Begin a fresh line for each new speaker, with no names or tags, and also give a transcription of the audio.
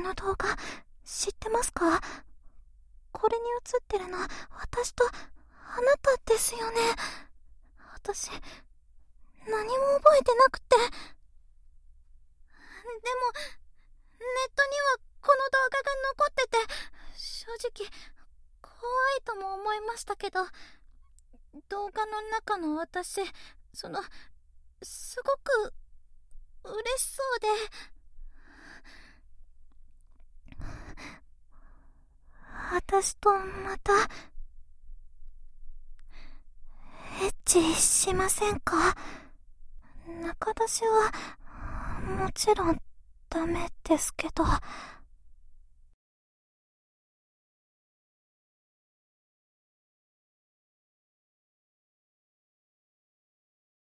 の動画、知ってますか？これに映ってるの、私と、あなたですよね。私、何も覚えてなくて。でも、ネットにはこの動画が残ってて、正直、怖いとも思いましたけど、動画の中の私、すごく、嬉しそうで。私とまた、エッチしませんか？中出しは、もちろんダメですけど。